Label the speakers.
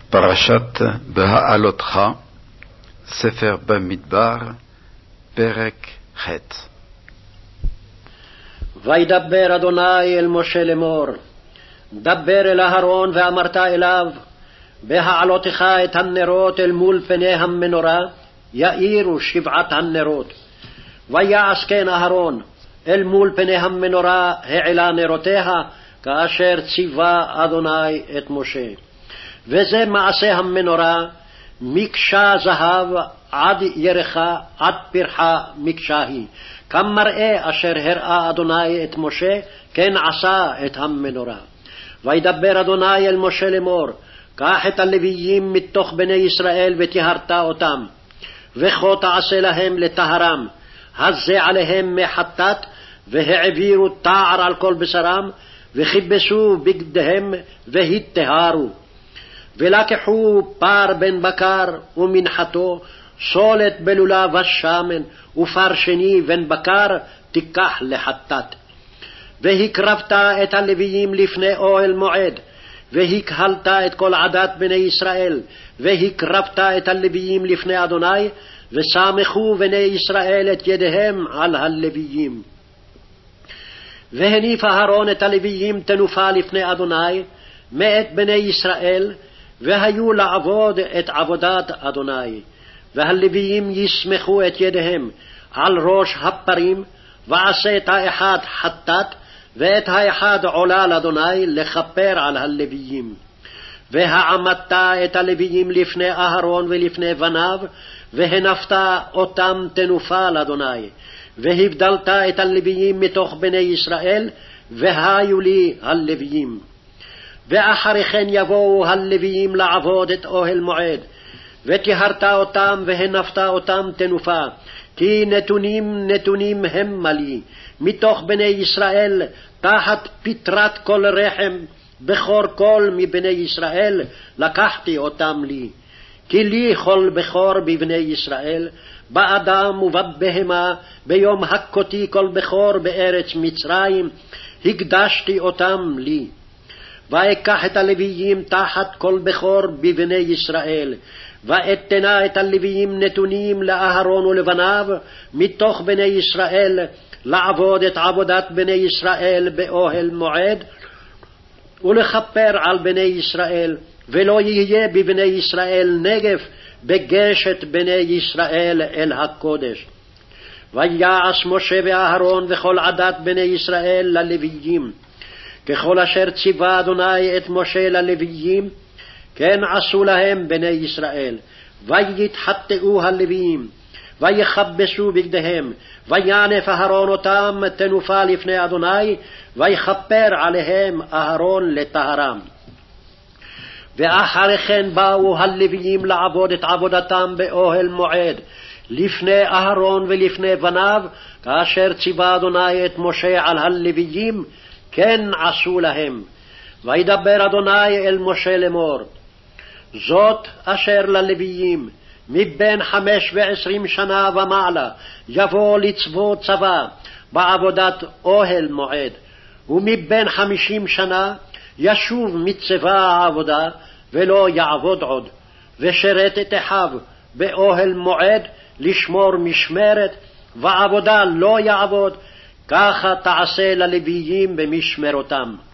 Speaker 1: פרשת בהעלותך, ספר במדבר, פרק ח'.
Speaker 2: וידבר אדוני אל משה לאמור, דבר אל אהרון ואמרת אליו, בהעלותך את הנרות אל מול פני המנורה, יאירו 7 הנרות. ויעש כן אהרון, אל מול פני המנורה העלה נרותיה, כאשר ציווה אדוני את משה. וזה מעשה המנורה, מקשה זהב עד ירחה, עד פרחה מקשה היא. כמראה אשר הראה אדוני את משה, כן עשה את המנורה. וידבר אדוני אל משה לאמור, קח את הלוויים מתוך בני ישראל וטהרת אותם, וכה תעשה להם לטהרם, הזה עליהם מחטאת, והעבירו תער על כל בשרם, וכיבסו בגדיהם והיטהרו. ולקחו פר בן בקר ומנחתו, סולת בלולה ושמן, ופר שני בן בקר תיקח לחטאת. והקרבת את הלוויים לפני אוהל מועד, והקהלת את כל עדת בני ישראל, והקרבת את הלוויים לפני אדוני, וסמכו בני ישראל את ידיהם על הלוויים. והניף אהרון את הלוויים תנופה לפני אדוני מאת בני ישראל, והיו לעבוד את עבודת אדוני. והלוויים יסמכו את ידיהם על ראש הפרים, ועשה את האחד חטאת, ואת האחד עולה לאדוני לכפר על הלוויים. והעמדת את הלוויים לפני אהרון ולפני בניו, והנפת אותם תנופה לאדוני. והבדלת את הלוויים מתוך בני ישראל, והיו לי הלוויים. ואחרי כן יבואו הלוויים לעבוד את אוהל מועד, וטהרת אותם והנפת אותם תנופה, כי נתונים המה לי, מתוך בני ישראל, תחת פטרת כל רחם, בכור כל מבני ישראל, לקחתי אותם לי. כי לי כל בכור בבני ישראל, באדם ובבהמה, ביום הכותי כל בכור בארץ מצרים, הקדשתי אותם לי. ואקח את הלוויים תחת כל בכור בבני ישראל, ואתנה את הלוויים נתונים לאהרון ולבניו, מתוך בני ישראל, לעבוד את עבודת בני ישראל באוהל מועד, ולכפר על בני ישראל, ולא יהיה בבני ישראל נגף בגשת בני ישראל אל הקודש. ויעש משה ואהרון וכל עדת בני ישראל ללוויים, ככל אשר ציווה אדוני את משה ללוויים, כן עשו להם בני ישראל. ויתחטאו הלוויים, ויכבסו בגדיהם, וינף אהרון אותם תנופה לפני אדוני, ויכפר עליהם אהרון לטהרם. ואחרי כן באו הלוויים לעבוד את עבודתם באוהל מועד, לפני אהרון ולפני בניו, כאשר ציווה אדוני את משה על הלוויים, כן עשו להם. וידבר אדוני אל משה לאמור, זאת אשר ללוויים, מבין 25 שנה ומעלה, יבוא לצבוא צבא בעבודת אוהל מועד, ומבין 50 שנה ישוב מצבא העבודה, ולא יעבוד עוד, ושרת את אחיו באוהל מועד לשמור משמרת, ועבודה לא יעבוד, ככה תעשה ללוויים במשמרותם.